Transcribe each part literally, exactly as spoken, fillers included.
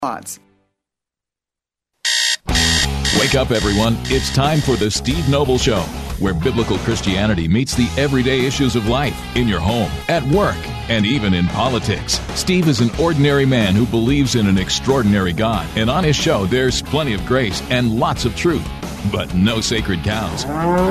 Wake up, everyone. It's time for the Steve Noble Show, where biblical Christianity meets the everyday issues of life in your home, at work, and even in politics. Steve is an ordinary man who believes in an extraordinary God, and on his show, there's plenty of grace and lots of truth, but no sacred cows.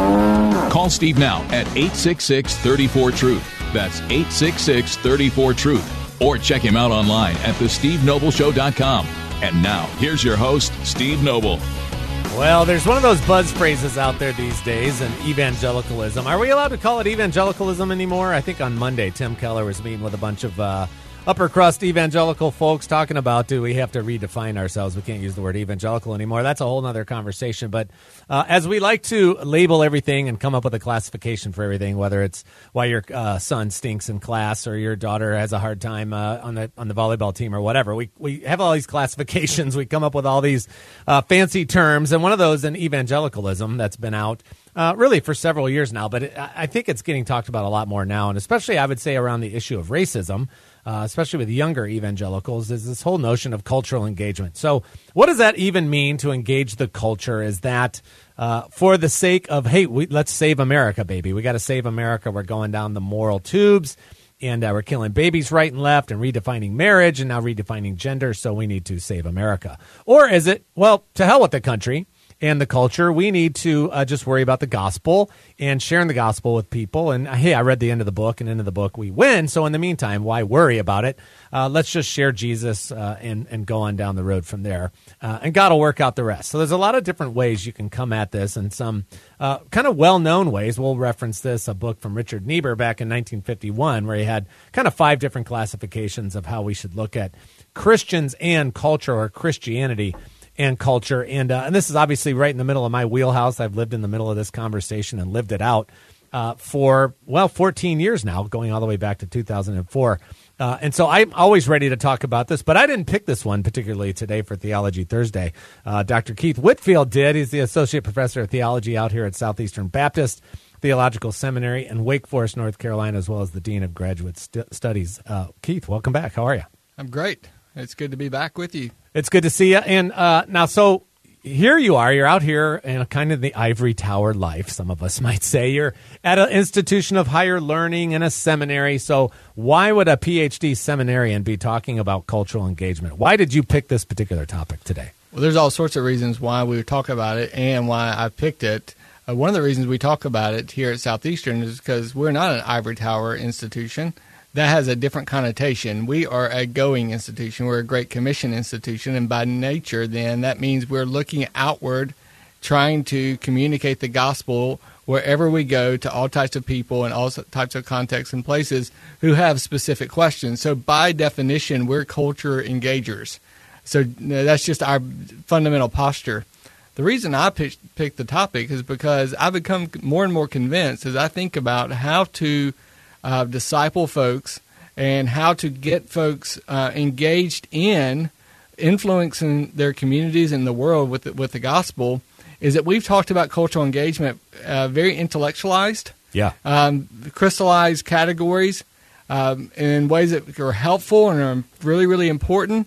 Call Steve now at eight six six, three four, truth. That's eight six six, three four, truth. Or check him out online at the steve noble show dot com. And now, here's your host, Steve Noble. Well, there's one of those buzz phrases out there these days, and evangelicalism. Are we allowed to call it evangelicalism anymore? I think on Monday, Tim Keller was meeting with a bunch of uh, upper crust evangelical folks talking about, do we have to redefine ourselves? We can't use the word evangelical anymore. That's a whole other conversation. But uh, as we like to label everything and come up with a classification for everything, whether it's why your uh, son stinks in class or your daughter has a hard time uh, on the on the volleyball team or whatever, we we have all these classifications. We come up with all these uh, fancy terms, and one of those in evangelicalism that's been out Uh, really for several years now, but it, I think it's getting talked about a lot more now, and especially I would say around the issue of racism, uh, especially with younger evangelicals, is this whole notion of cultural engagement. So what does that even mean, to engage the culture? Is that uh, for the sake of, hey, we, let's save America, baby. We got to save America. We're going down the moral tubes, and uh, we're killing babies right and left and redefining marriage and now redefining gender, so we need to save America. Or is it, well, to hell with the country and the culture, we need to uh, just worry about the gospel and sharing the gospel with people. And, uh, hey, I read the end of the book, and end of the book we win. So in the meantime, why worry about it? Uh, let's just share Jesus uh, and, and go on down the road from there. Uh, and God will work out the rest. So there's a lot of different ways you can come at this, and some uh, kind of well-known ways. We'll reference this, a book from Richard Niebuhr back in nineteen fifty-one, where he had kind of five different classifications of how we should look at Christians and culture, or Christianity and culture. And uh, and this is obviously right in the middle of my wheelhouse. I've lived in the middle of this conversation and lived it out uh, for, well, fourteen years now, going all the way back to two thousand four. Uh, and so I'm always ready to talk about this, but I didn't pick this one particularly today for Theology Thursday. Uh, Doctor Keith Whitfield did. He's the Associate Professor of Theology out here at Southeastern Baptist Theological Seminary in Wake Forest, North Carolina, as well as the Dean of Graduate St- Studies. Uh, Keith, welcome back. How are you? I'm great. It's good to be back with you. It's good to see you. And uh, now, so here you are. You're out here in kind of the ivory tower life, some of us might say. You're at an institution of higher learning and a seminary. So why would a P H D seminarian be talking about cultural engagement? Why did you pick this particular topic today? Well, there's all sorts of reasons why we talk about it and why I picked it. Uh, one of the reasons we talk about it here at Southeastern is because we're not an ivory tower institution. That has a different connotation. We are a going institution. We're a Great Commission institution, and by nature, then, that means we're looking outward, trying to communicate the gospel wherever we go to all types of people and all types of contexts and places who have specific questions. So by definition, we're culture engagers. So that's just our fundamental posture. The reason I picked, picked the topic is because I've become more and more convinced as I think about how to Uh, disciple folks and how to get folks uh, engaged in influencing their communities and the world with the, with the gospel, is that we've talked about cultural engagement uh, very intellectualized, yeah, um, crystallized categories um, in ways that are helpful and are really, really important,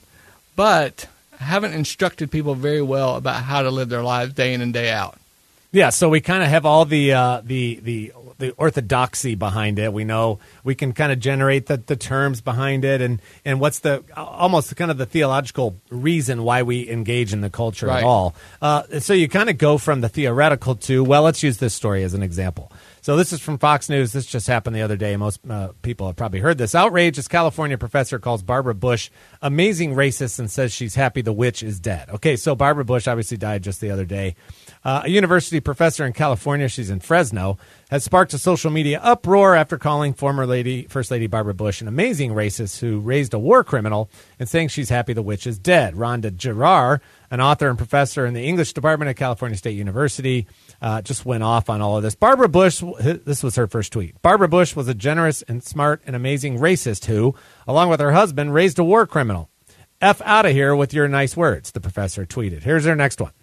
but haven't instructed people very well about how to live their lives day in and day out. Yeah, so we kind of have all the uh, the the the orthodoxy behind it. We know we can kind of generate the, the terms behind it, and, and what's the almost kind of the theological reason why we engage in the culture right. at all. Uh, so you kind of go from the theoretical to, well, let's use this story as an example. So this is from Fox News. This just happened the other day. Most uh, people have probably heard this. Outrageous California professor calls Barbara Bush amazing racist and says she's happy the witch is dead. Okay, so Barbara Bush obviously died just the other day. Uh, a university professor in California, she's in Fresno, has sparked a social media uproar after calling former lady, First Lady Barbara Bush an amazing racist who raised a war criminal and saying she's happy the witch is dead. Rhonda Gerard, an author and professor in the English department at California State University, uh, just went off on all of this. Barbara Bush, this was her first tweet. Barbara Bush was a generous and smart and amazing racist who, along with her husband, raised a war criminal. F out of here with your nice words, the professor tweeted. Here's her next one.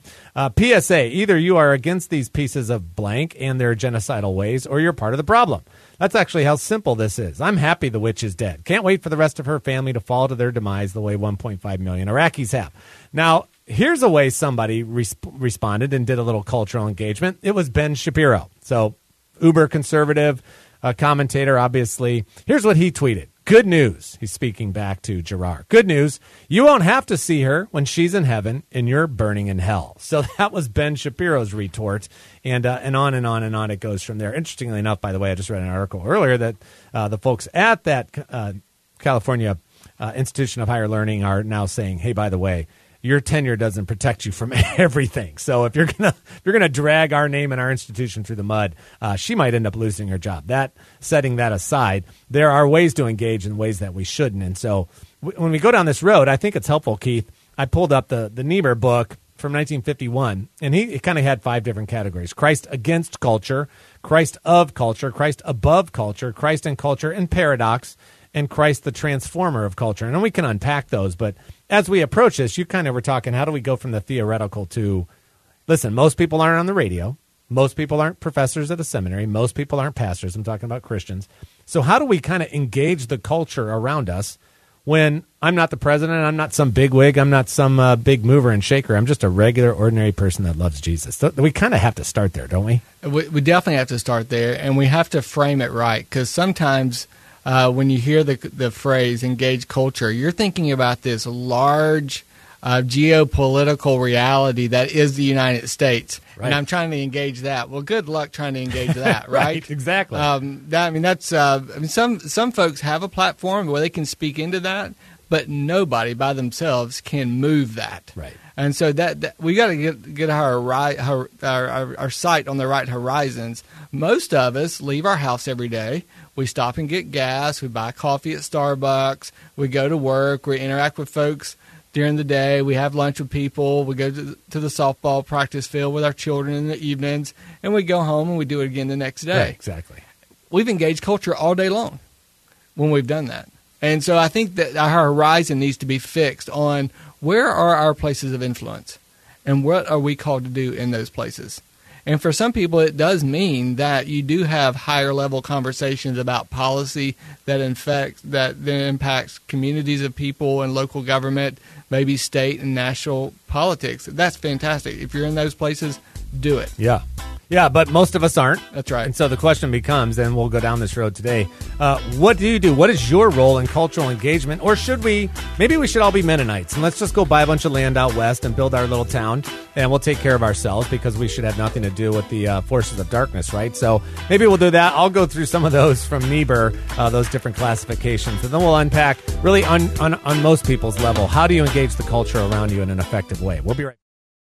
Uh, P S A, either you are against these pieces of blank and their genocidal ways, or you're part of the problem. That's actually how simple this is. I'm happy the witch is dead. Can't wait for the rest of her family to fall to their demise the way one point five million Iraqis have. Now, here's a way somebody resp- responded and did a little cultural engagement. It was Ben Shapiro. So, uber conservative uh, commentator, obviously. Here's what he tweeted. Good news. He's speaking back to Gerard. Good news. You won't have to see her when she's in heaven and you're burning in hell. So that was Ben Shapiro's retort. And uh, and on and on and on it goes from there. Interestingly enough, by the way, I just read an article earlier that uh, the folks at that uh, California uh, Institution of Higher Learning are now saying, hey, by the way, your tenure doesn't protect you from everything. So if you're gonna if you're gonna drag our name and our institution through the mud, uh, she might end up losing her job. That setting that aside, there are ways to engage in ways that we shouldn't. And so w- when we go down this road, I think it's helpful, Keith. I pulled up the the Niebuhr book from nineteen fifty-one, and he kind of had five different categories: Christ against culture, Christ of culture, Christ above culture, Christ in culture, and paradox, and Christ the transformer of culture. And we can unpack those, but as we approach this, you kind of were talking, how do we go from the theoretical to, listen, most people aren't on the radio. Most people aren't professors at a seminary. Most people aren't pastors. I'm talking about Christians. So how do we kind of engage the culture around us when I'm not the president, I'm not some big wig, I'm not some uh, big mover and shaker. I'm just a regular, ordinary person that loves Jesus. So we kind of have to start there, don't we? we? We definitely have to start there, and we have to frame it right, because sometimes Uh, when you hear the the phrase engage culture, you're thinking about this large uh, geopolitical reality that is the United States. Right. And I'm trying to engage that. Well, good luck trying to engage that, right? Right, exactly. Um, that, I mean, that's uh, I mean, some some folks have a platform where they can speak into that, but nobody by themselves can move that. Right. And so that, that we got to get get our, right, our, our our sight on the right horizons. Most of us leave our house every day. We stop and get gas. We buy coffee at Starbucks. We go to work. We interact with folks during the day. We have lunch with people. We go to the, to the softball practice field with our children in the evenings. And we go home and we do it again the next day. Right, exactly. We've engaged culture all day long when we've done that. And so I think that our horizon needs to be fixed on where are our places of influence and what are we called to do in those places. And for some people, it does mean that you do have higher level conversations about policy that infects, that then impacts communities of people and local government, maybe state and national politics. That's fantastic. If you're in those places, do it. Yeah. Yeah, but most of us aren't. That's right. And so the question becomes, and we'll go down this road today, uh, what do you do? What is your role in cultural engagement? Or should we, maybe we should all be Mennonites, and let's just go buy a bunch of land out west and build our little town, and we'll take care of ourselves because we should have nothing to do with the uh, forces of darkness, right? So maybe we'll do that. I'll go through some of those from Niebuhr, uh, those different classifications, and then we'll unpack really on, on, on most people's level, how do you engage the culture around you in an effective way? We'll be right back.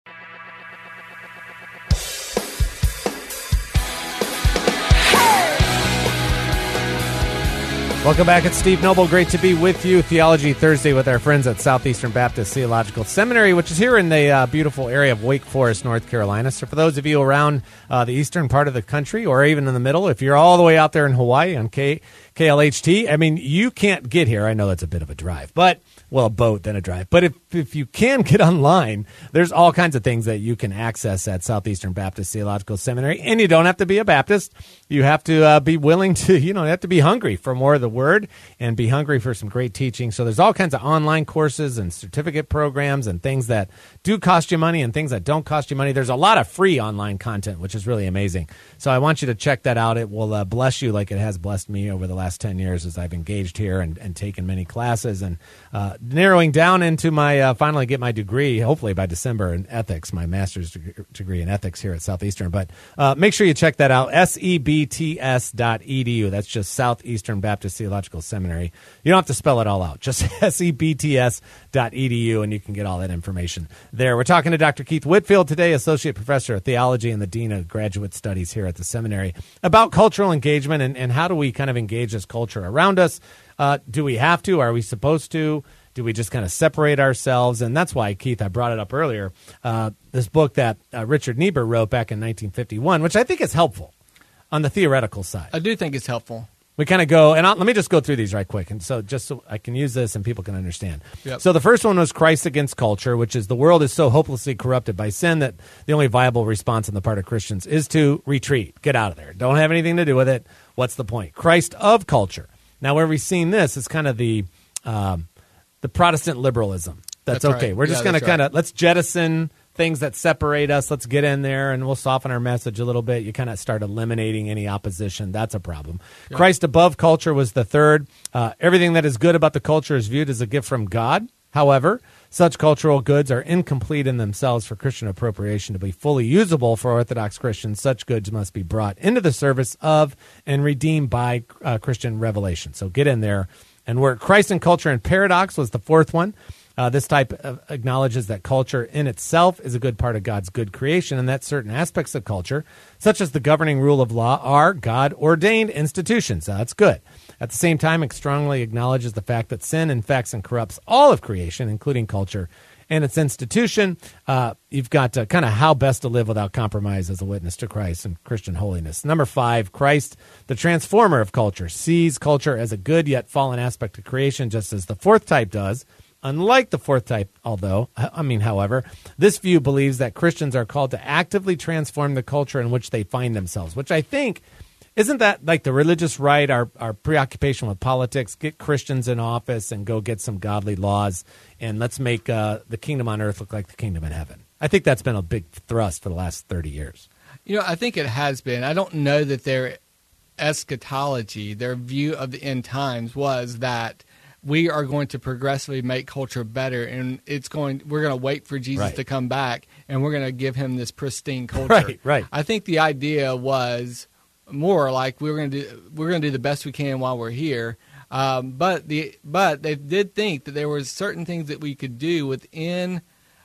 Welcome back. It's Steve Noble. Great to be with you. Theology Thursday with our friends at Southeastern Baptist Theological Seminary, which is here in the uh, beautiful area of Wake Forest, North Carolina. So for those of you around uh, the eastern part of the country or even in the middle, if you're all the way out there in Hawaii on K- KLHT, I mean, you can't get here. I know that's a bit of a drive, but, well, a boat, then a drive. But if, if you can get online, there's all kinds of things that you can access at Southeastern Baptist Theological Seminary. And you don't have to be a Baptist. You have to uh, be willing to, you know, you have to be hungry for more of the Word and be hungry for some great teaching. So there's all kinds of online courses and certificate programs and things that do cost you money and things that don't cost you money. There's a lot of free online content, which is really amazing. So I want you to check that out. It will uh, bless you like it has blessed me over the last ten years as I've engaged here and, and taken many classes and uh, narrowing down into my, uh, finally get my degree, hopefully by December, in ethics, my master's degree in ethics here at Southeastern. But uh, make sure you check that out, S E B T S dot E D U. That's just Southeastern Baptist Theological Seminary. You don't have to spell it all out, just S E B T S dot E D U, and you can get all that information there. We're talking to Doctor Keith Whitfield today, Associate Professor of Theology and the Dean of Graduate Studies here at the seminary, about cultural engagement and, and how do we kind of engage this culture around us. Uh, do we have to? Are we supposed to? Do we just kind of separate ourselves? And that's why, Keith, I brought it up earlier, uh, this book that uh, Richard Niebuhr wrote back in nineteen fifty-one, which I think is helpful on the theoretical side. I do think it's helpful. we kind of go, and I'll, let me just go through these right quick, and so just so I can use this and people can understand. Yep. So the first one was Christ against culture, which is the world is so hopelessly corrupted by sin that the only viable response on the part of Christians is to retreat, get out of there, don't have anything to do with it. What's the point? Christ of culture. Now, where we've seen this is kind of the um, the Protestant liberalism. That's, That's okay. right. We're just Yeah, going to that's kind right. of let's jettison things that separate us. Let's get in there and we'll soften our message a little bit. You kind of start eliminating any opposition. That's a problem. Yep. Christ above culture was the third. Uh, everything that is good about the culture is viewed as a gift from God. However, such cultural goods are incomplete in themselves for Christian appropriation to be fully usable for Orthodox Christians. Such goods must be brought into the service of and redeemed by uh, Christian revelation. So get in there and work. Christ and culture and paradox was the fourth one. Uh, this type of acknowledges that culture in itself is a good part of God's good creation, and that certain aspects of culture, such as the governing rule of law, are God-ordained institutions. So that's good. At the same time, it strongly acknowledges the fact that sin infects and corrupts all of creation, including culture and its institution. Uh, you've got uh, kind of how best to live without compromise as a witness to Christ and Christian holiness. Number five, Christ, the transformer of culture, sees culture as a good yet fallen aspect of creation, just as the fourth type does. Unlike the fourth type, although, I mean, however, this view believes that Christians are called to actively transform the culture in which they find themselves, which I think, isn't that like the religious right, our, our preoccupation with politics, get Christians in office and go get some godly laws, and let's make uh, the kingdom on earth look like the kingdom in heaven. I think that's been a big thrust for the last thirty years. You know, I think it has been. I don't know that their eschatology, their view of the end times was that we are going to progressively make culture better, and it's going. We're going to wait for Jesus Right. to come back, and we're going to give him this pristine culture. Right, right. I think the idea was more like we're going to do. We're going to do the best we can while we're here. Um, but the but they did think that there was certain things that we could do within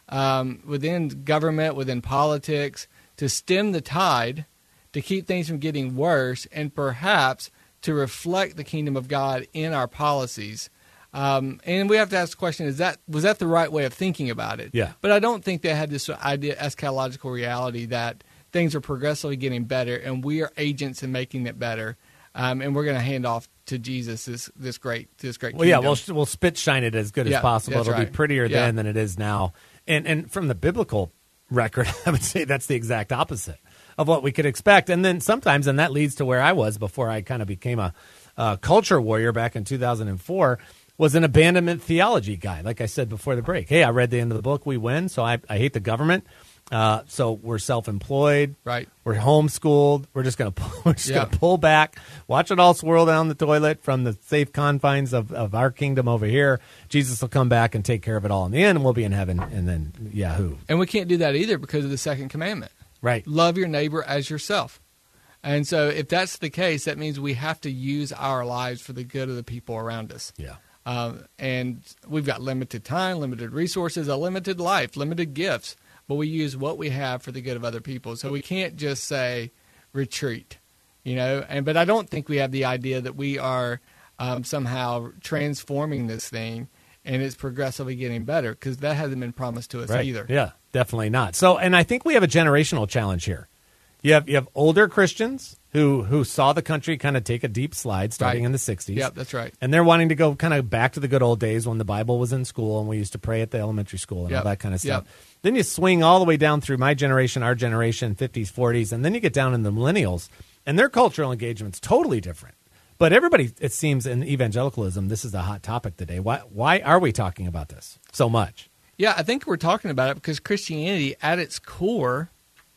um, within government, within politics, to stem the tide, to keep things from getting worse, and perhaps to reflect the kingdom of God in our policies. Um, and we have to ask the question, is that was that the right way of thinking about it? Yeah. But I don't think they had this idea, eschatological reality, that things are progressively getting better and we are agents in making it better. Um, and we're going to hand off to Jesus this this great this great Well, yeah, kingdom. we'll, we'll spit shine it as good Yeah, as possible. that's It'll be right. prettier Yeah. then than it is now. And and from the biblical record, I would say that's the exact opposite of what we could expect. And then sometimes, and that leads to where I was before I kind of became a uh, culture warrior back in two thousand four, was an abandonment theology guy. Like I said before the break, hey, I read the end of the book, we win, so I, I hate the government. Uh, so we're self-employed, Right. We're homeschooled. We're just gonna we're just Yeah. gonna pull back, watch it all swirl down the toilet from the safe confines of, of our kingdom over here. Jesus will come back and take care of it all in the end, and we'll be in heaven. And then Yahoo, And we can't do that either because of the second commandment. right? Love your neighbor as yourself. And so if that's the case, that means we have to use our lives for the good of the people around us. Yeah, Um, and we've got limited time, limited resources, a limited life, limited gifts, but we use what we have for the good of other people. So we can't just say retreat, you know. And but I don't think we have the idea that we are um, somehow transforming this thing and it's progressively getting better, because that hasn't been promised to us right. either. Yeah, definitely not. So, and I think we have a generational challenge here. You have you have older Christians who who saw the country kind of take a deep slide starting Right. in the sixties. Yep, that's right. And they're wanting to go kind of back to the good old days when the Bible was in school and we used to pray at the elementary school and Yep. all that kind of stuff. Yep. Then you swing all the way down through my generation, our generation, fifties, forties, and then you get down in the millennials, and their cultural engagement's totally different. But everybody, it seems, in evangelicalism, this is a hot topic today. Why why are we talking about this so much? Yeah, I think we're talking about it because Christianity, at its core,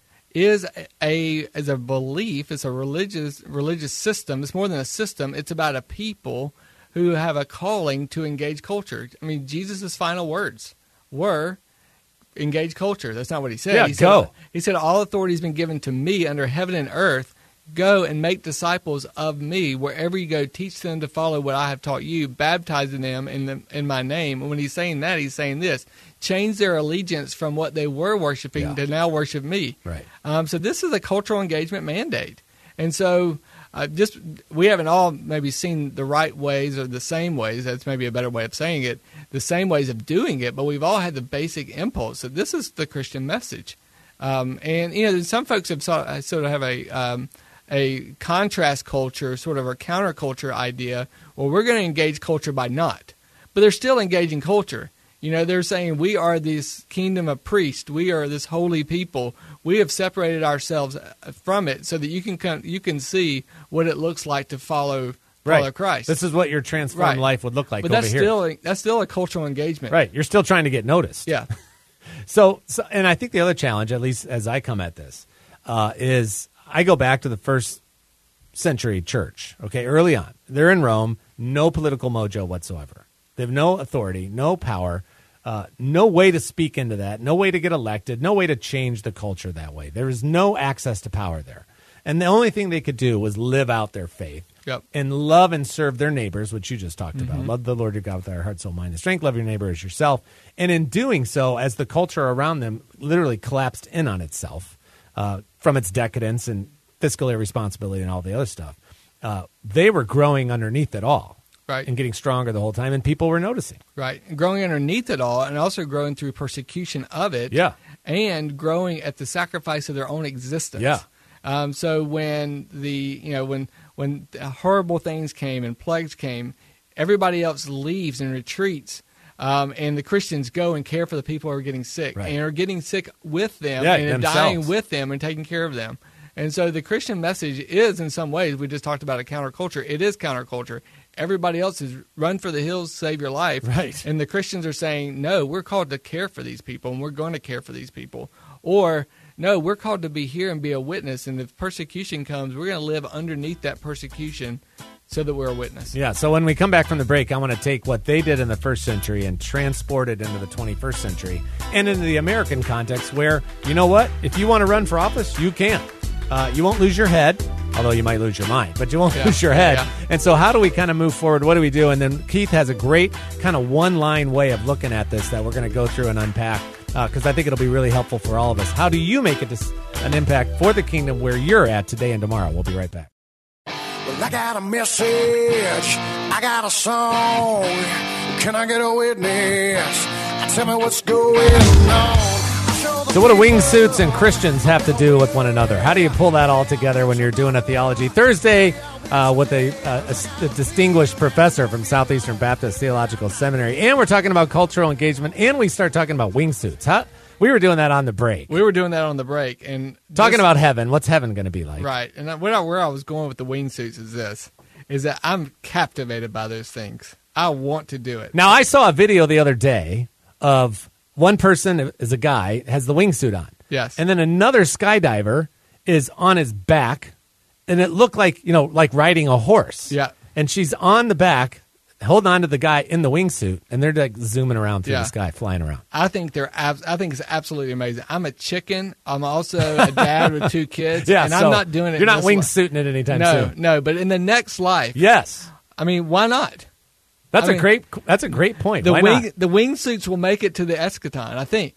is a is a belief. It's a religious religious system. It's more than a system. It's about a people who have a calling to engage culture. I mean, Jesus' final words were engage culture. That's not what he said. Yeah, he go. Said, he said, all authority has been given to me under heaven and earth. Go and make disciples of me. Wherever you go, teach them to follow what I have taught you, baptizing them in the, in my name. And when he's saying that, he's saying this: change their allegiance from what they were worshiping Yeah. to now worship me. Right. Um, so this is a cultural engagement mandate. And so uh, just we haven't all maybe seen the right ways or the same ways. That's maybe a better way of saying it. The same ways of doing it, but we've all had the basic impulse that this is the Christian message. Um, and you know, some folks have sort of have a um, a contrast culture, sort of a counterculture idea. Well, we're going to engage culture by not. But they're still engaging culture. You know, they're saying we are this kingdom of priests. We are this holy people. We have separated ourselves from it so that you can come, you can see what it looks like to follow follow right. Christ. This is what your transformed right. life would look like but over that's here. Still, that's still a cultural engagement. Right. You're still trying to get noticed. Yeah. So, so, and I think the other challenge, at least as I come at this, uh, is I go back to the first century church, okay, early on. They're in Rome, no political mojo whatsoever. They have no authority, no power, uh, no way to speak into that, no way to get elected, no way to change the culture that way. There is no access to power there. And the only thing they could do was live out their faith yep. and love and serve their neighbors, which you just talked mm-hmm. about. Love the Lord your God with our heart, soul, mind, and strength. Love your neighbor as yourself. And in doing so, as the culture around them literally collapsed in on itself uh, from its decadence and fiscal irresponsibility and all the other stuff, uh, they were growing underneath it all. Right. And getting stronger the whole time, and people were noticing. Right. And growing underneath it all, and also growing through persecution of it. Yeah. And growing at the sacrifice of their own existence. Yeah. Um, so when the you know when when horrible things came and plagues came, everybody else leaves and retreats, um, and the Christians go and care for the people who are getting sick right. and are getting sick with them yeah, and themselves. dying with them and taking care of them. And so the Christian message is, in some ways, we just talked about a counterculture. It is counterculture. Everybody else is run for the hills, save your life. Right. And the Christians are saying, no, we're called to care for these people, and we're going to care for these people. Or, no, we're called to be here and be a witness, and if persecution comes, we're going to live underneath that persecution so that we're a witness. Yeah, so when we come back from the break, I want to take what they did in the first century and transport it into the twenty-first century and into the American context where, you know what, if you want to run for office, you can. Uh, you won't lose your head, although you might lose your mind, but you won't yeah. lose your head. Yeah. And so how do we kind of move forward? What do we do? And then Keith has a great kind of one-line way of looking at this that we're going to go through and unpack because uh, I think it'll be really helpful for all of us. How do you make it an impact for the kingdom where you're at today and tomorrow? We'll be right back. Well, I got a message. I got a song. Can I get a witness? Tell me what's going on. So what do wingsuits and Christians have to do with one another? How do you pull that all together when you're doing a theology Thursday uh, with a, a, a distinguished professor from Southeastern Baptist Theological Seminary? And we're talking about cultural engagement, and we start talking about wingsuits. Huh? We were doing that on the break. We were doing that on the break. and Talking this, about heaven. What's heaven going to be like? Right. And where I, where I was going with the wingsuits is this, is that I'm captivated by those things. I want to do it. Now, I saw a video the other day of one person is a guy, has the wingsuit on. Yes. And then another skydiver is on his back, and it looked like, you know, like riding a horse. Yeah. And she's on the back, holding on to the guy in the wingsuit, and they're like zooming around through yeah. the sky, flying around. I think they're. Ab- I think it's absolutely amazing. I'm a chicken. I'm also a dad with two kids. Yeah, and so I'm not doing it. You're not in wingsuiting it anytime no, soon. No, but in the next life. Yes. I mean, why not? That's I a mean, great. That's a great point. The Why wing, not? the wingsuits will make it to the eschaton, I think.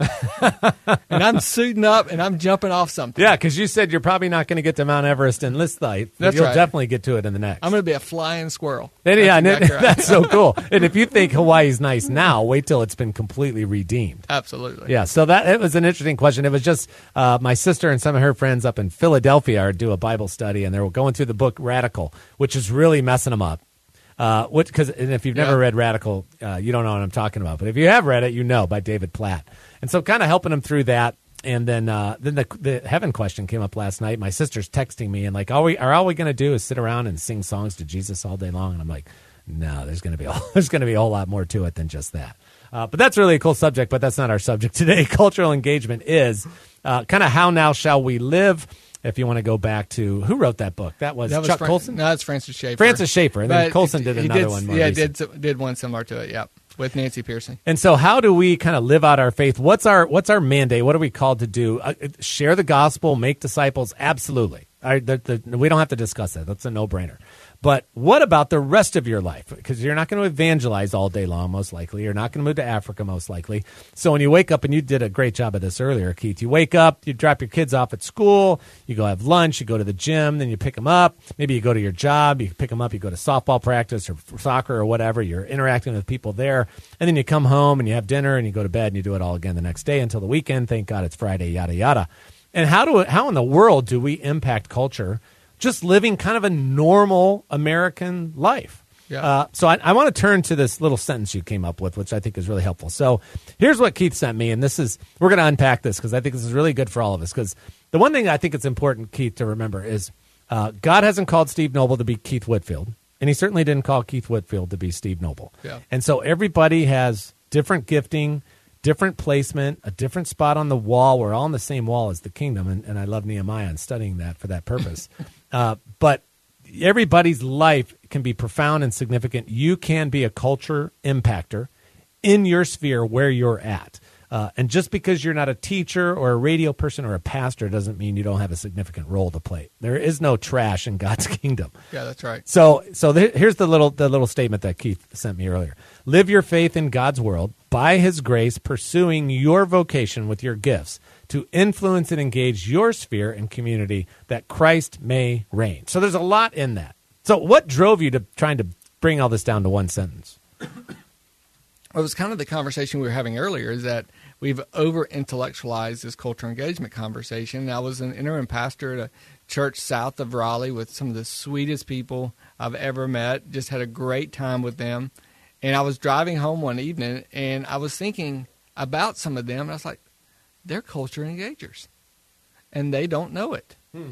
And I'm suiting up and I'm jumping off something. Yeah, because you said you're probably not going to get to Mount Everest in this life. But That's you'll right. definitely get to it in the next. I'm going to be a flying squirrel. And yeah, and exactly it- right. that's so cool. And if you think Hawaii's nice now, wait till it's been completely redeemed. Absolutely. Yeah, so that it was an interesting question. It was just uh, my sister and some of her friends up in Philadelphia are do a Bible study, and they were going through the book Radical, which is really messing them up. Uh, which because if you've never Yeah. read Radical, uh, you don't know what I'm talking about. But if you have read it, you know by David Platt. And so, kind of helping them through that. And then, uh, then the the heaven question came up last night. My sister's texting me and like, "Are we? Are all we going to do is sit around and sing songs to Jesus all day long?" And I'm like, "No, there's going to be a, there's going to be a whole lot more to it than just that." Uh, but that's really a cool subject. But that's not our subject today. Cultural engagement is uh, kind of how now shall we live. If you want to go back to who wrote that book, that was, That was Chuck Fran- Colson. No, it's Francis Schaeffer. Francis Schaeffer, and then But Colson he- did he another one more Yeah, recent. did did one similar to it. Yep, with Nancy Pearson. And so, how do we kind of live out our faith? What's our what's our mandate? What are we called to do? Uh, share the gospel, make disciples. Absolutely, I, the, the, we don't have to discuss that. That's a no brainer. But what about the rest of your life? Because you're not going to evangelize all day long, most likely. You're not going to move to Africa, most likely. So when you wake up, and you did a great job of this earlier, Keith, you wake up, you drop your kids off at school, you go have lunch, you go to the gym, then you pick them up. Maybe you go to your job, you pick them up, you go to softball practice or soccer or whatever. You're interacting with people there. And then you come home and you have dinner and you go to bed and you do it all again the next day until the weekend. Thank God it's Friday, yada, yada. And how do how in the world do we impact culture? just living kind of a normal American life. Yeah. Uh, so I, I want to turn to this little sentence you came up with, which I think is really helpful. So here's what Keith sent me, and this is we're going to unpack this because I think this is really good for all of us. Because the one thing I think it's important, Keith, to remember is uh, God hasn't called Steve Noble to be Keith Whitfield, and he certainly didn't call Keith Whitfield to be Steve Noble. Yeah. And so everybody has different gifting, different placement, a different spot on the wall. We're all on the same wall as the kingdom, and, and I love Nehemiah and studying that for that purpose. uh, but everybody's life can be profound and significant. You can be a culture impactor in your sphere where you're at. Uh, and just because you're not a teacher or a radio person or a pastor doesn't mean you don't have a significant role to play. There is no trash in God's kingdom. Yeah, that's right. So, so th- here's the little the little statement that Keith sent me earlier. Live your faith in God's world by His grace, pursuing your vocation with your gifts to influence and engage your sphere and community that Christ may reign. So there's a lot in that. So what drove you to trying to bring all this down to one sentence? Well, it was kind of the conversation we were having earlier, is that we've over-intellectualized this culture engagement conversation. I was an interim pastor at a church south of Raleigh with some of the sweetest people I've ever met, just had a great time with them. And I was driving home one evening, and I was thinking about some of them, and I was like, they're culture engagers, and they don't know it. Hmm.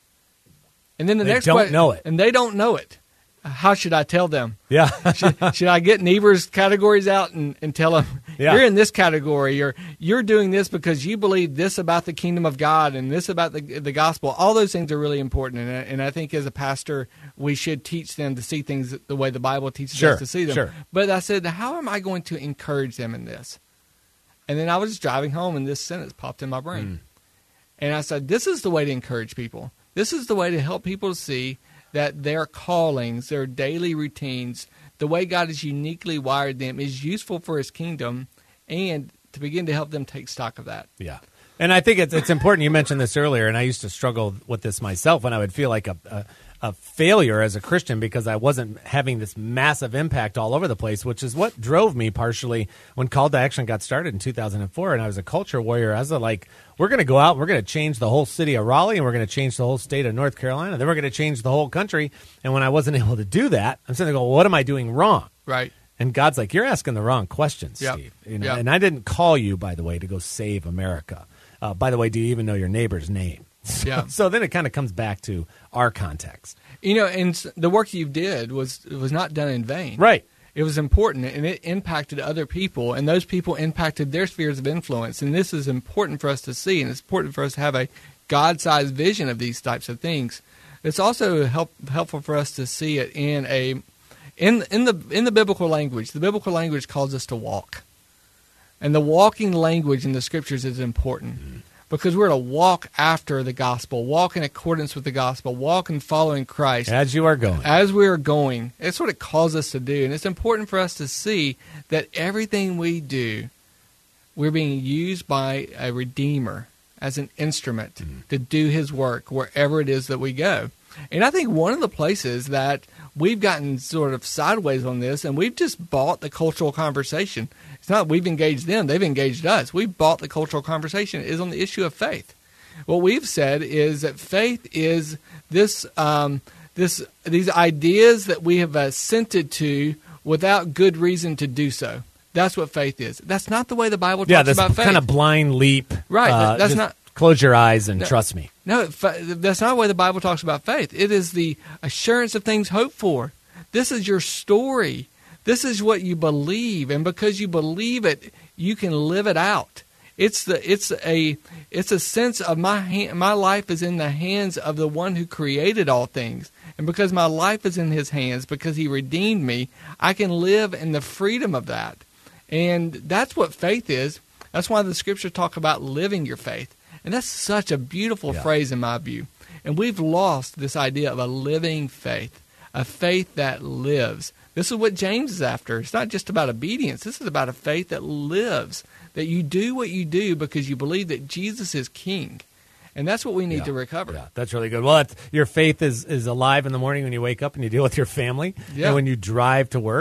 And then the they next don't question, know it. and they don't know it. How should I tell them? Yeah. should, should I get Niebuhr's categories out and, and tell them, yeah. you're in this category, or you're doing this because you believe this about the kingdom of God and this about the the gospel? All those things are really important, and I, and I think as a pastor, we should teach them to see things the way the Bible teaches sure, us to see them. Sure. But I said, how am I going to encourage them in this? And then I was just driving home, and this sentence popped in my brain. Mm. And I said, this is the way to encourage people. This is the way to help people see that their callings, their daily routines, the way God has uniquely wired them is useful for His kingdom, and to begin to help them take stock of that. Yeah. And I think it's it's important. You mentioned this earlier, and I used to struggle with this myself when I would feel like a, a, a failure as a Christian because I wasn't having this massive impact all over the place, which is what drove me partially when Call to Action got started in two thousand four, and I was a culture warrior. I was like, we're going to go out, we're going to change the whole city of Raleigh, and we're going to change the whole state of North Carolina, then we're going to change the whole country. And when I wasn't able to do that, I'm sitting there going, well, what am I doing wrong? Right. And God's like, you're asking the wrong questions, yep. Steve. You know? Yep. And I didn't call you, by the way, to go save America. Uh, by the way, do you even know your neighbor's name? So, yeah. so then it kind of comes back to our context. You know, and the work you did was was not done in vain. Right. It was important, and it impacted other people, and those people impacted their spheres of influence. And this is important for us to see, and it's important for us to have a God-sized vision of these types of things. It's also help, helpful for us to see it in a in in the in the biblical language. The biblical language calls us to walk, and the walking language in the Scriptures is important. Mm-hmm. Because we're to walk after the gospel, walk in accordance with the gospel, walk in following Christ. As you are going. As we are going. That's what it calls us to do. And it's important for us to see that everything we do, we're being used by a Redeemer as an instrument mm-hmm. to do His work wherever it is that we go. And I think one of the places that we've gotten sort of sideways on this, and we've just bought the cultural conversation. It's not we've engaged them, they've engaged us. We've bought the cultural conversation, is on the issue of faith. What we've said is that faith is this, um, this, these ideas that we have assented to without good reason to do so. That's what faith is. That's not the way the Bible talks yeah, this about faith. kind of blind leap. Right, uh, that's just not... Close your eyes and no, trust me. No, that's not the way the Bible talks about faith. It is the assurance of things hoped for. This is your story. This is what you believe, and because you believe it, you can live it out. It's the it's a it's a sense of my hand, my life is in the hands of the one who created all things, and because my life is in His hands, because He redeemed me, I can live in the freedom of that, and that's what faith is. That's why the Scriptures talk about living your faith. And that's such a beautiful yeah. phrase in my view. And we've lost this idea of a living faith, a faith that lives. This is what James is after. It's not just about obedience. This is about a faith that lives, that you do what you do because you believe that Jesus is King. And that's what we need yeah. to recover. Yeah, that's really good. Well, that's, your faith is, is alive in the morning when you wake up and you deal with your family. Yeah. And when you drive to work.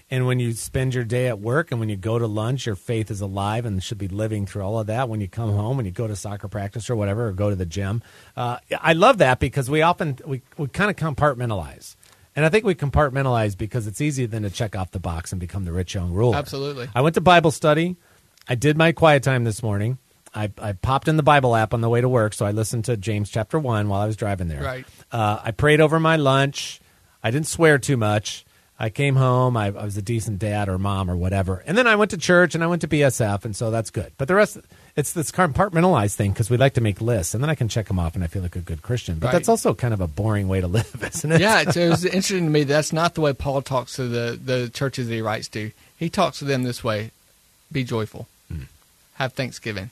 And when you spend your day at work and when you go to lunch, your faith is alive and should be living through all of that. When you come home, when you go to soccer practice or whatever, or go to the gym. Uh, I love that because we often, we, we kind of compartmentalize. And I think we compartmentalize because it's easier than to check off the box and become the rich young ruler. Absolutely. I went to Bible study. I did my quiet time this morning. I, I popped in the Bible app on the way to work, so I listened to James chapter one while I was driving there. Right. Uh, I prayed over my lunch. I didn't swear too much. I came home. I, I was a decent dad or mom or whatever. And then I went to church and I went to B S F, and so that's good. But the rest, it's this compartmentalized thing because we like to make lists, and then I can check them off and I feel like a good Christian. But Right. that's also kind of a boring way to live, isn't it? Yeah, it's, it was interesting to me. That's not the way Paul talks to the, the churches that he writes to. He talks to them this way: be joyful, Mm. have thanksgiving,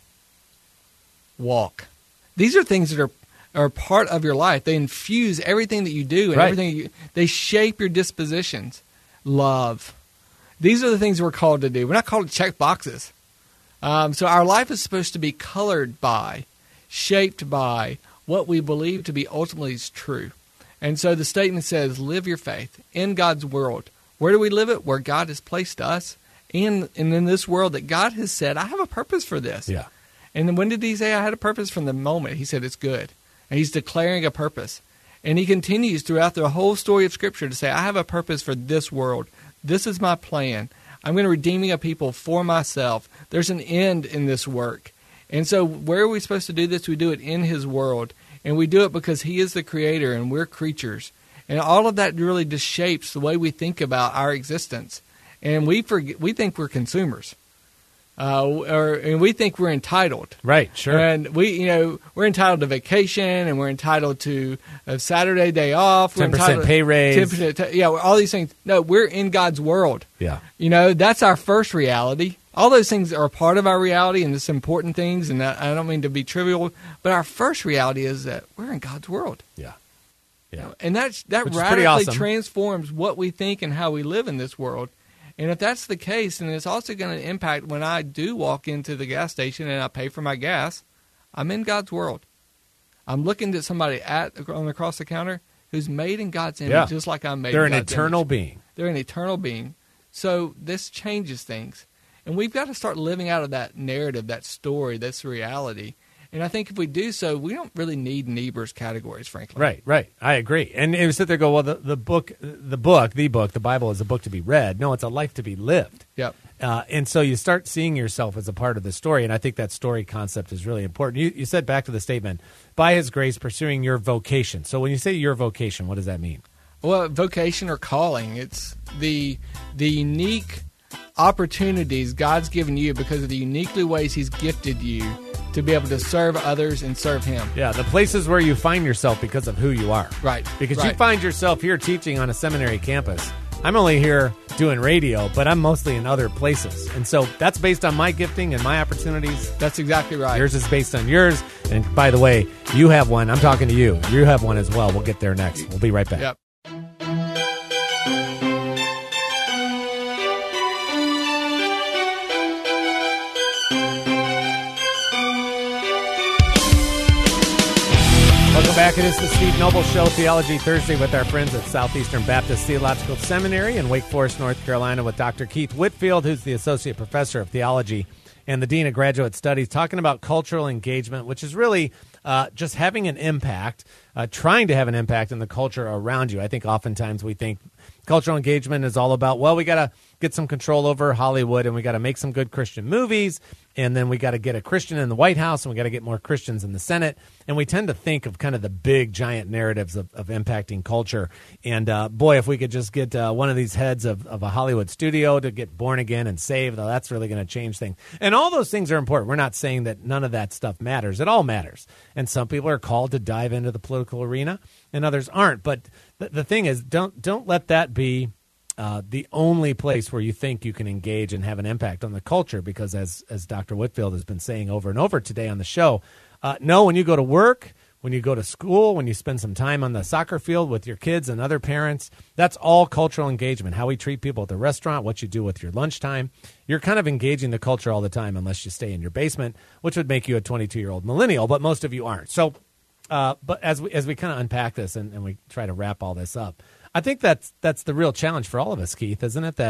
walk. These are things that are are part of your life. They infuse everything that you do and Right. everything. You, they shape your dispositions. Love. These are the things we're called to do. We're not called to check boxes. Um, so our life is supposed to be colored by, shaped by what we believe to be ultimately is true. And so the statement says, live your faith in God's world. Where do we live it? Where God has placed us. And, and in this world that God has said, I have a purpose for this. Yeah. And then when did he say I had a purpose? From the moment he said it's good. And he's declaring a purpose. And he continues throughout the whole story of Scripture to say, I have a purpose for this world. This is my plan. I'm going to redeeming a people for myself. There's an end in this work. And so where are we supposed to do this? We do it in his world. And we do it because he is the creator and we're creatures. And all of that really just shapes the way we think about our existence. And we forget, we think we're consumers. Uh, or, and we think we're entitled. Right, sure. And we, you know, we're entitled to vacation, and we're entitled to a Saturday day off. We're ten percent entitled- pay raise. ten percent ta- yeah, all these things. No, we're in God's world. Yeah. You know, that's our first reality. All those things are a part of our reality, and it's important things, and I, I don't mean to be trivial, but our first reality is that we're in God's world. Yeah. Yeah. And that's, that Which is pretty radically awesome. transforms what we think and how we live in this world. And if that's the case, then it's also going to impact when I do walk into the gas station and I pay for my gas, I'm in God's world. I'm looking at somebody at on across the counter who's made in God's image, Yeah. just like I'm made They're in an God's eternal image. being. They're an eternal being. So this changes things. And we've got to start living out of that narrative, that story, this reality. And I think if we do so, we don't really need Niebuhr's categories, frankly. Right, right. I agree. And you sit there and go, well, the, the book, the book, the book, the Bible is a book to be read. No, it's a life to be lived. Yep. Uh, and so you start seeing yourself as a part of the story, and I think that story concept is really important. You, you said back to the statement, by his grace, pursuing your vocation. So when you say your vocation, what does that mean? Well, vocation or calling, it's the the unique opportunities God's given you because of the uniquely ways he's gifted you to be able to serve others and serve him. Yeah, the places where you find yourself because of who you are. Right. Because you right. find yourself here teaching on a seminary campus. I'm only here doing radio, but I'm mostly in other places. And so that's based on my gifting and my opportunities. That's exactly right. Yours is based on yours. And by the way, you have one. I'm talking to you. You have one as well. We'll get there next. We'll be right back. Yep. Welcome back. It is the Steve Noble Show, Theology Thursday, with our friends at Southeastern Baptist Theological Seminary in Wake Forest, North Carolina, with Doctor Keith Whitfield, who's the Associate Professor of Theology and the Dean of Graduate Studies, talking about cultural engagement, which is really uh, just having an impact, uh, trying to have an impact in the culture around you. I think oftentimes we think cultural engagement is all about, well, we got to get some control over Hollywood, and we got to make some good Christian movies, and then we got to get a Christian in the White House, and we got to get more Christians in the Senate. And we tend to think of kind of the big, giant narratives of, of impacting culture. And uh, boy, if we could just get uh, one of these heads of, of a Hollywood studio to get born again and saved, well, that's really going to change things. And all those things are important. We're not saying that none of that stuff matters. It all matters. And some people are called to dive into the political arena, and others aren't. But th- the thing is, don't don't let that be Uh, the only place where you think you can engage and have an impact on the culture, because as as Doctor Whitfield has been saying over and over today on the show, uh, no, when you go to work, when you go to school, when you spend some time on the soccer field with your kids and other parents, that's all cultural engagement. How we treat people at the restaurant, what you do with your lunchtime. You're kind of engaging the culture all the time, unless you stay in your basement, which would make you a twenty-two-year-old millennial, but most of you aren't. So, uh, but as we as we kind of unpack this and, and we try to wrap all this up, I think that's that's the real challenge for all of us, Keith, isn't it? That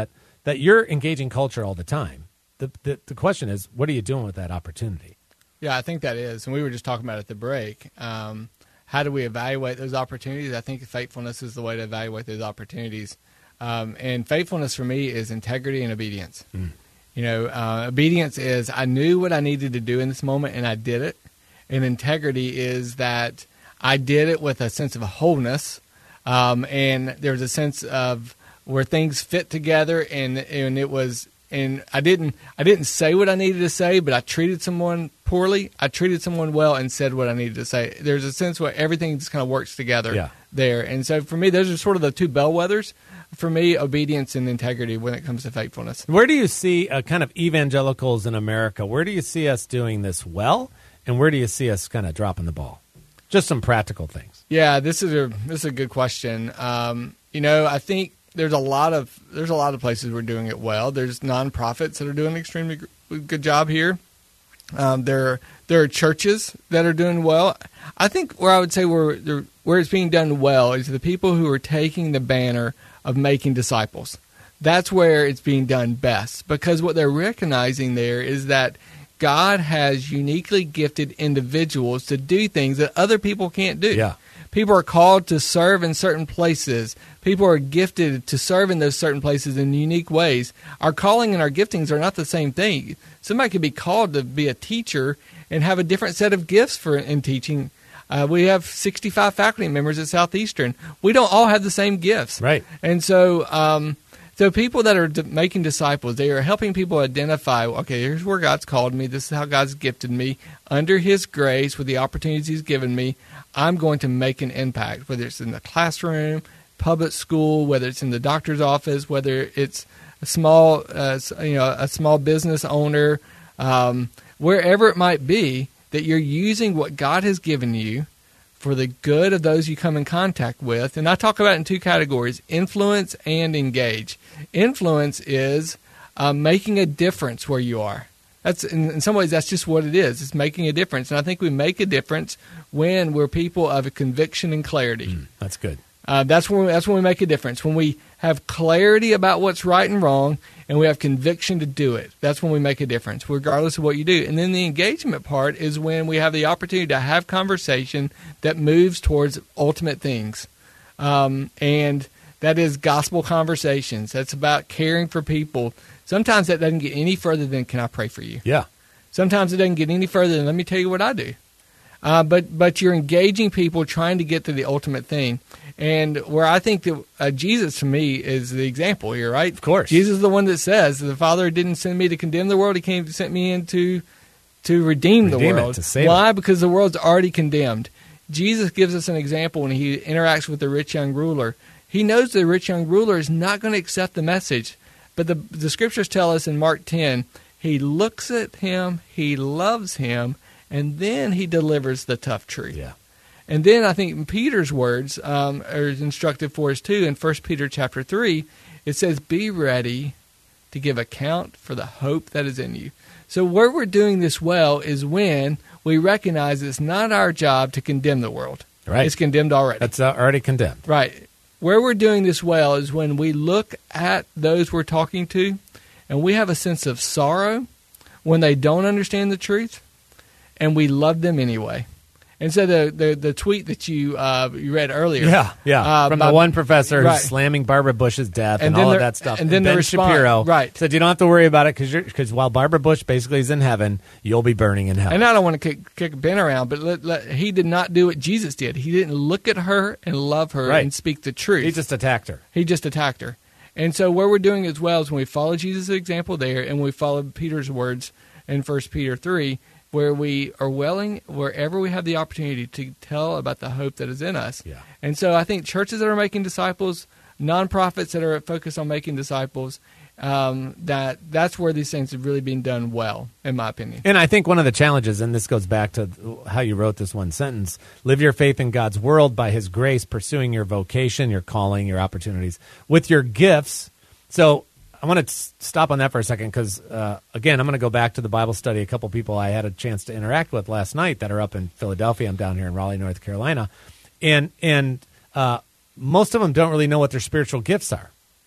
that you're engaging culture all the time. The, the the question is, what are you doing with that opportunity? Yeah, I think that is. And we were just talking about it at the break. Um, how do we evaluate those opportunities? I think faithfulness is the way to evaluate those opportunities. Um, and faithfulness for me is integrity and obedience. Mm. You know, uh, obedience is I knew what I needed to do in this moment and I did it. And integrity is that I did it with a sense of wholeness. Um, and there was a sense of where things fit together, and and it was, and I didn't I didn't say what I needed to say, but I treated someone poorly. I treated someone well and said what I needed to say. There's a sense where everything just kind of works together yeah. there. And so for me, those are sort of the two bellwethers. For me, obedience and integrity when it comes to faithfulness. Where do you see uh, kind of evangelicals in America? Where do you see us doing this well, and where do you see us kind of dropping the ball? Just some practical things. Yeah, this is a this is a good question. Um, you know, I think there's a lot of there's a lot of places we're doing it well. There's nonprofits that are doing an extremely good job here. Um, there there are churches that are doing well. I think where I would say where where it's being done well is the people who are taking the banner of making disciples. That's where it's being done best, because what they're recognizing there is that God has uniquely gifted individuals to do things that other people can't do. Yeah. People are called to serve in certain places. People are gifted to serve in those certain places in unique ways. Our calling and our giftings are not the same thing. Somebody could be called to be a teacher and have a different set of gifts for in teaching. Uh, we have sixty-five faculty members at Southeastern. We don't all have the same gifts. Right. And so um, so people that are d- making disciples, they are helping people identify, okay, here's where God's called me. This is how God's gifted me. Under His grace, with the opportunities He's given me, I'm going to make an impact, whether it's in the classroom, public school, whether it's in the doctor's office, whether it's a small, uh, you know, a small business owner, um, wherever it might be, that you're using what God has given you for the good of those you come in contact with. And I talk about it in two categories, influence and engage. Influence is uh, making a difference where you are. That's in, in some ways, that's just what it is. It's making a difference. And I think we make a difference when we're people of a conviction and clarity. Mm, that's good. Uh, that's when we, that's when we make a difference. When we have clarity about what's right and wrong, and we have conviction to do it. That's when we make a difference, regardless of what you do. And then the engagement part is when we have the opportunity to have conversation that moves towards ultimate things. Um, and that is gospel conversations. That's about caring for people. Sometimes that doesn't get any further than, can I pray for you? Yeah. Sometimes it doesn't get any further than, let me tell you what I do. Uh, but but you're engaging people trying to get to the ultimate thing. And where I think that uh, Jesus, to me, is the example here, right? Of course. Jesus is the one that says, the Father didn't send me to condemn the world. He came to send me in to, to redeem, redeem the world. It, to save Why? it. Because the world's already condemned. Jesus gives us an example when he interacts with the rich young ruler. He knows the rich young ruler is not going to accept the message. But the, the scriptures tell us in Mark ten, he looks at him, he loves him, and then he delivers the tough truth. Yeah. And then I think Peter's words um, are instructive for us too. In First Peter chapter three, it says, be ready to give account for the hope that is in you. So where we're doing this well is when we recognize it's not our job to condemn the world. Right. It's condemned already. That's uh, already condemned. Right. Where we're doing this well is when we look at those we're talking to and we have a sense of sorrow when they don't understand the truth, and we love them anyway. And so the the, the tweet that you uh, you read earlier, yeah, yeah, uh, from by, the one professor right. who's slamming Barbara Bush's death and, And all then of the- that stuff, and then Ben the response- Shapiro, right. said you don't have to worry about it because because while Barbara Bush basically is in heaven, you'll be burning in hell. and I don't want to kick, kick Ben around, but let, let, he did not do what Jesus did. He didn't look at her and love her Right. and speak the truth. He just attacked her. He just attacked her. And so where we're doing as well is when we follow Jesus' example there, and we follow Peter's words in First Peter three, where we are willing, wherever we have the opportunity, to tell about the hope that is in us. Yeah. And so I think churches that are making disciples, nonprofits that are focused on making disciples, um, that that's where these things have really been done well, in my opinion. And I think one of the challenges, and this goes back to how you wrote this one sentence, live your faith in God's world by His grace, pursuing your vocation, your calling, your opportunities, with your gifts. So I want to stop on that for a second because, uh, again, I'm going to go back to the Bible study. A couple people I had a chance to interact with last night that are up in Philadelphia. I'm down here in Raleigh, North Carolina. And, and uh, most of them don't really know what their spiritual gifts are.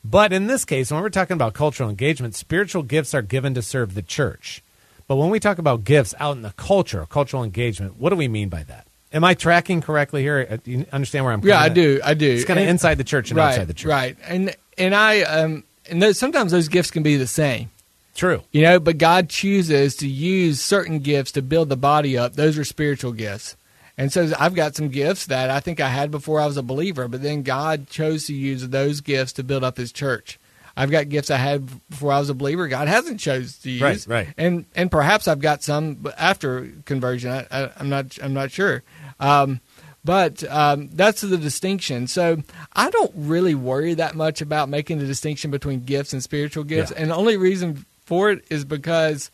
But in this case, when we're talking about cultural engagement, spiritual gifts are given to serve the church. But when we talk about gifts out in the culture, cultural engagement, what do we mean by that? Am I tracking correctly here? Do you understand where I'm coming Yeah, I at? do. I do. It's kind of inside the church and right, outside the church. Right. And and I um and those, sometimes those gifts can be the same. True. You know, but God chooses to use certain gifts to build the body up. Those are spiritual gifts. And so I've got some gifts that I think I had before I was a believer, but then God chose to use those gifts to build up his church. I've got gifts I had before I was a believer God hasn't chose to use. Right, right. And and perhaps I've got some after conversion. I, I, I'm not I'm not sure. Um, but um, that's the distinction. So I don't really worry that much about making the distinction between gifts and spiritual gifts. Yeah. And the only reason for it is because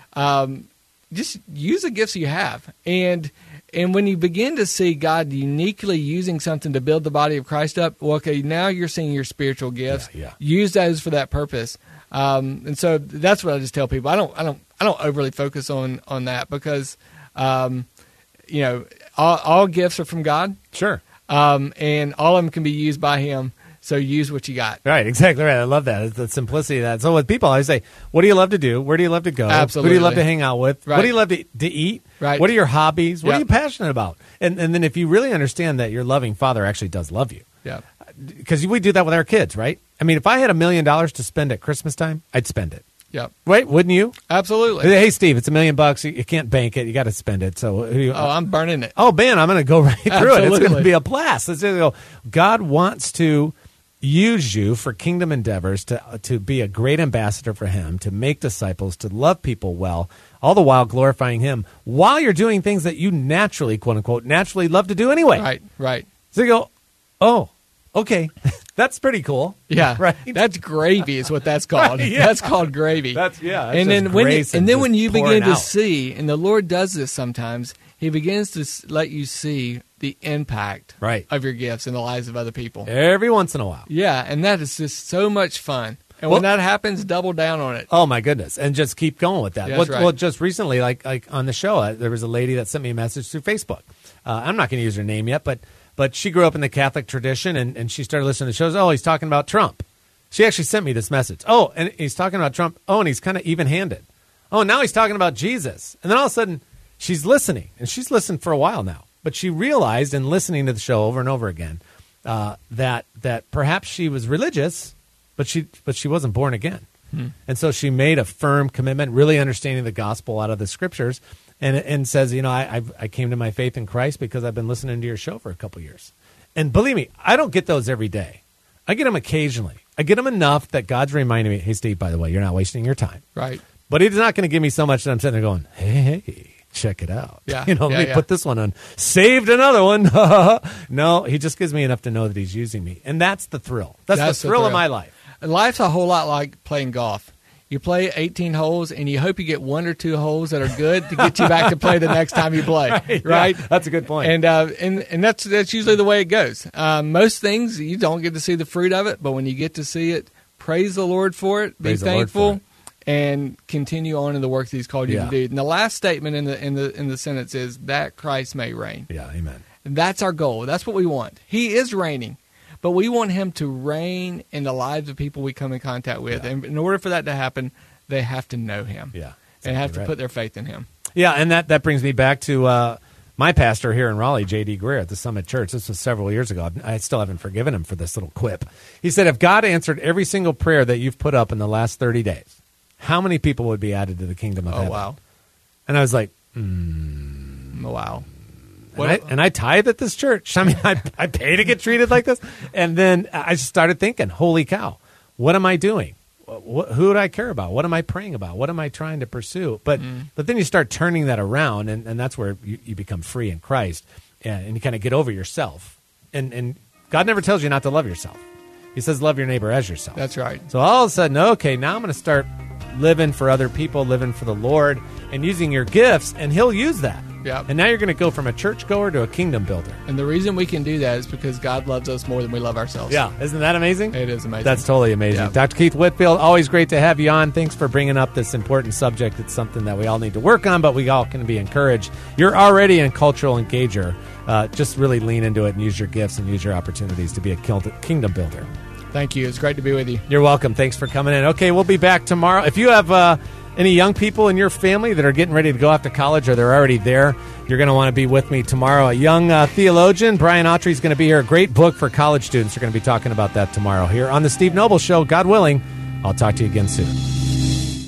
um, just use the gifts you have. And and when you begin to see God uniquely using something to build the body of Christ up, well, okay, now you're seeing your spiritual gifts. Yeah, yeah. Use those for that purpose. Um, and so that's what I just tell people. I don't I don't I don't overly focus on on that because um, you know, all, all gifts are from God. Sure. Um, and all of them can be used by him. So use what you got. Right, exactly right. I love that. It's the simplicity of that. So with people, I always say, what do you love to do? Where do you love to go? Absolutely. Who do you love to hang out with? Right. What do you love to, to eat? Right. What are your hobbies? What Yep. are you passionate about? And and then if you really understand that your loving Father actually does love you. Yeah. Because we do that with our kids, right? I mean, if I had a million dollars to spend at Christmas time, I'd spend it. Yep. Right? Wouldn't you? Absolutely. Hey, Steve, it's a million bucks. You, you can't bank it. You got to spend it. So, who you, Oh, I'm burning it. oh man, I'm going to go right through it. It's Absolutely. going to be a blast. It's going to go. God wants to use you for kingdom endeavors to to be a great ambassador for him, to make disciples, to love people well, all the while glorifying him while you're doing things that you naturally, quote unquote, naturally love to do anyway. Right, right. So you go, oh, okay, that's pretty cool. Yeah, right. That's gravy, is what that's called. Right, yeah. That's called gravy. That's yeah. That's and just then when you, grace and then just when you begin pouring to out. see, and the Lord does this sometimes, He begins to s- let you see the impact Right. of your gifts in the lives of other people. every once in a while. Yeah, and that is just so much fun. And Well- when that happens, double down on it. Oh my goodness! And just keep going with that. Yeah, well, that's right. well, just recently, like like on the show, uh, there was a lady that sent me a message through Facebook. Uh, I'm not going to use her name yet, but but she grew up in the Catholic tradition, and, and she started listening to shows. Oh, he's talking about Trump. She actually sent me this message. Oh, and he's talking about Trump. Oh, and he's kind of even-handed. Oh, now he's talking about Jesus. And then all of a sudden, she's listening, and she's listened for a while now. But she realized in listening to the show over and over again uh, that that perhaps she was religious, but she but she wasn't born again. And so she made a firm commitment, really understanding the gospel out of the scriptures, and and says, you know, I I've, I came to my faith in Christ because I've been listening to your show for a couple years. And believe me, I don't get those every day. I get them occasionally. I get them enough that God's reminding me, hey, Steve, by the way, you're not wasting your time. Right. But He's not going to give me so much that I'm sitting there going, hey, hey, check it out. Yeah, You know, yeah, let me yeah. put this one on. Saved another one. No, He just gives me enough to know that He's using me. And that's the thrill. That's, That's the the thrill of thrill. my life. Life's a whole lot like playing golf. You play eighteen holes, and you hope you get one or two holes that are good to get you back to play the next time you play. Right, Right? yeah, that's a good point. And uh, and and that's that's usually the way it goes. Um, most things you don't get to see the fruit of it, but when you get to see it, praise the Lord for it. Praise be the Lord for thankful, it. and continue on in the work that He's called you Yeah. to do. And the last statement in the in the in the sentence is that Christ may reign. Yeah, amen. And that's our goal. That's what we want. He is reigning. But we want Him to reign in the lives of people we come in contact with. Yeah. And in order for that to happen, they have to know Him. Yeah, And have exactly to right. put their faith in Him. Yeah, and that, that brings me back to uh, my pastor here in Raleigh, J D Greer at the Summit Church. This was several years ago. I still haven't forgiven him for this little quip. He said, if God answered every single prayer that you've put up in the last thirty days, how many people would be added to the kingdom of Oh, heaven? wow. And I was like, Wow. and I, and I tithe at this church. I mean, I, I pay to get treated like this. And then I just started thinking, holy cow, what am I doing? What, who do I care about? What am I praying about? What am I trying to pursue? But but then you start turning that around, and, and that's where you, you become free in Christ, and, and you kind of get over yourself. And, and God never tells you not to love yourself. He says love your neighbor as yourself. That's right. So all of a sudden, okay, now I'm going to start living for other people, living for the Lord, and using your gifts, and He'll use that. Yep. And now you're going to go from a churchgoer to a kingdom builder. And the reason we can do that is because God loves us more than we love ourselves. Yeah, isn't that amazing? It is amazing. That's totally amazing. Yeah. Doctor Keith Whitfield, always great to have you on. Thanks for bringing up this important subject. It's something that we all need to work on, but we all can be encouraged. You're already a cultural engager. Uh, just really lean into it and use your gifts and use your opportunities to be a kingdom builder. Thank you. It's great to be with you. You're welcome. Thanks for coming in. Okay, we'll be back tomorrow. If you have uh, any young people in your family that are getting ready to go off to college or they're already there, you're going to want to be with me tomorrow. A young uh, theologian, Brian Autry, is going to be here. A great book for college students. We're going to be talking about that tomorrow here on The Steve Noble Show. God willing, I'll talk to you again soon.